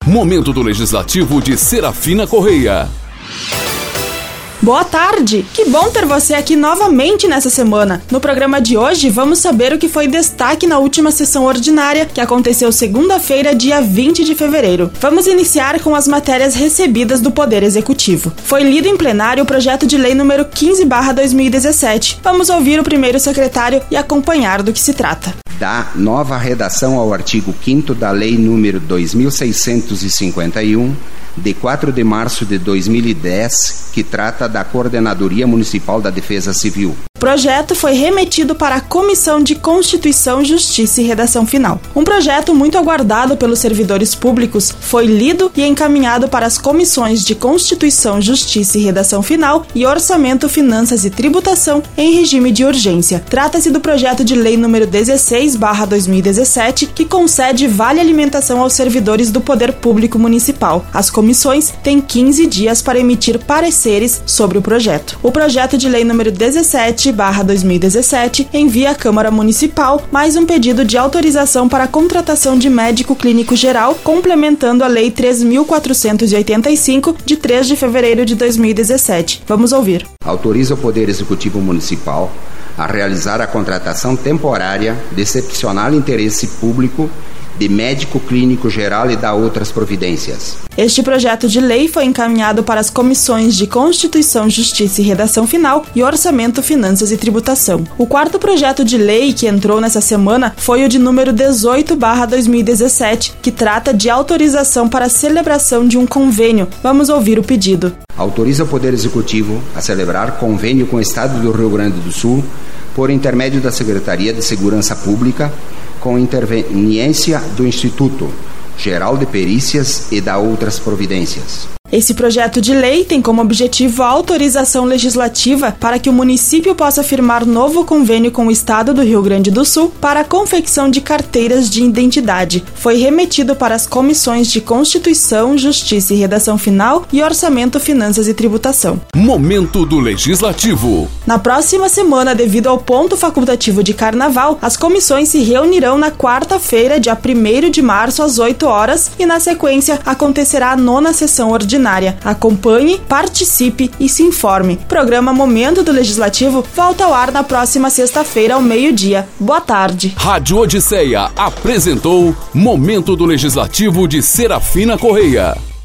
Momento do Legislativo de Serafina Correia. Boa tarde! Que bom ter você aqui novamente nessa semana. No programa de hoje, vamos saber o que foi destaque na última sessão ordinária, que aconteceu segunda-feira, dia 20 de fevereiro. Vamos iniciar com as matérias recebidas do Poder Executivo. Foi lido em plenário o projeto de lei número 15/2017. Vamos ouvir o primeiro secretário e acompanhar do que se trata. Da nova redação ao artigo 5º da Lei número 2651, de 4 de março de 2010, que trata da Coordenadoria Municipal da Defesa Civil. O projeto foi remetido para a Comissão de Constituição, Justiça e Redação Final. Um projeto muito aguardado pelos servidores públicos foi lido e encaminhado para as comissões de Constituição, Justiça e Redação Final e Orçamento, Finanças e Tributação em regime de urgência. Trata-se do projeto de lei número 16/2017, que concede vale alimentação aos servidores do Poder Público Municipal. As comissões têm 15 dias para emitir pareceres sobre o projeto. O projeto de lei número 17/2017 envia à Câmara Municipal mais um pedido de autorização para a contratação de médico clínico geral, complementando a Lei 3.485, de 3 de fevereiro de 2017. Vamos ouvir. Autoriza o Poder Executivo Municipal a realizar a contratação temporária de excepcional interesse público de médico clínico geral e da outras providências. Este projeto de lei foi encaminhado para as comissões de Constituição, Justiça e Redação Final e Orçamento, Finanças e Tributação. O quarto projeto de lei que entrou nessa semana foi o de número 18/2017, que trata de autorização para a celebração de um convênio. Vamos ouvir o pedido. Autoriza o Poder Executivo a celebrar convênio com o Estado do Rio Grande do Sul por intermédio da Secretaria de Segurança Pública, com interveniência do Instituto Geral de Perícias e da outras providências. Esse projeto de lei tem como objetivo a autorização legislativa para que o município possa firmar novo convênio com o Estado do Rio Grande do Sul para a confecção de carteiras de identidade. Foi remetido para as comissões de Constituição, Justiça e Redação Final e Orçamento, Finanças e Tributação. Momento do Legislativo. Na próxima semana, devido ao ponto facultativo de Carnaval, as comissões se reunirão na quarta-feira, dia 1º de março, às 8 horas, e na sequência acontecerá a 9ª sessão ordinária. Acompanhe, participe e se informe. O programa Momento do Legislativo volta ao ar na próxima sexta-feira ao meio-dia. Boa tarde. Rádio Odisseia apresentou Momento do Legislativo de Serafina Correia.